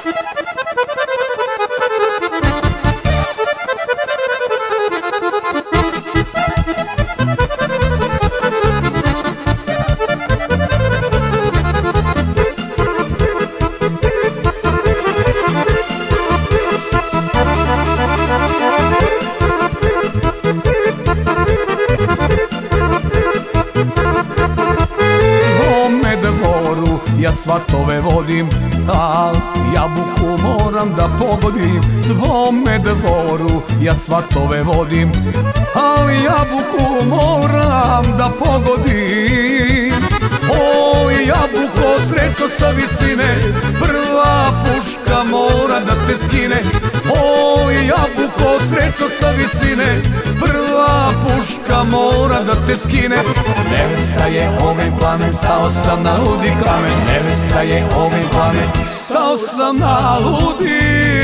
Ja svatove vodim, al jabuku moram da pogodim. Tvome dvoru ja svatove vodim, al jabuku moram da pogodim. O jabuko, srećo sa visine, prva puška mora da te skine. O jabuko, srećo sa visine, prva puška mora da te skine. Nevesta je ogen plamen, stao sam na ludi kamen. Nevesta je ogen plamen, stao sam na ludi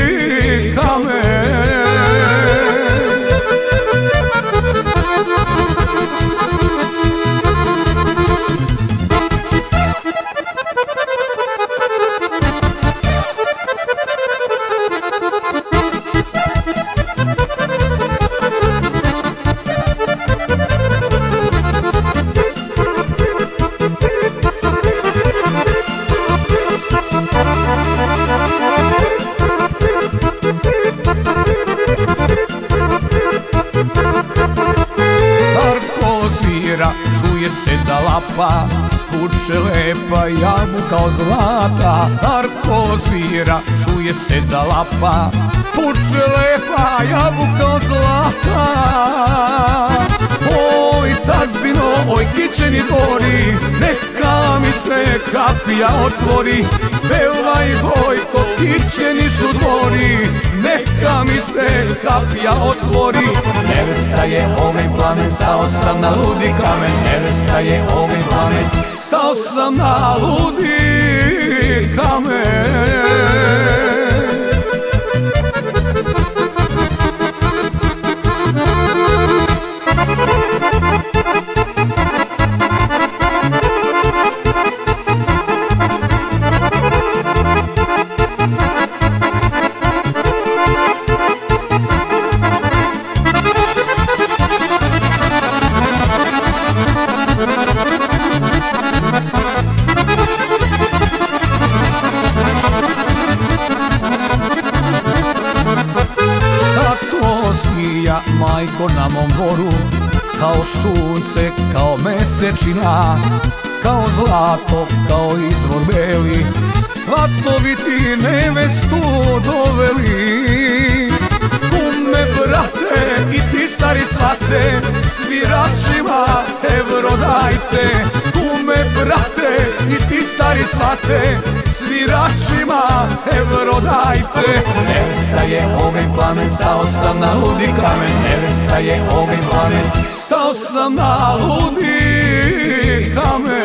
kamen. Čuje se da lapa, puče lepa jabuka od zlata. Arko svira, čuje se da lapa, puče lepa jabuka od zlata. Oj tazbino, oj kićeni dvori, neka mi se kapija otvori. Pevaj Gojko, kićeni su dvori, neka mi se kapija otvori. Nevesta je ogen plamen, stao sam na ludi kamen. Nevesta je ogen plamen, stao sam na ludi kamen. Majko na mom dvoru, kao sunce, kao mesečina, kao zlato, kao izvor beli, svatovi ti nevestu doveli. Kume brate i ti stari svate, sviračima evro dajte. Kume brate i ti stari svate, sviračima evro dajte. Nevesta je ogen plamen, stao sam na ludi kamen. Nevesta je ogen plamen, stao sam na ludi kamen.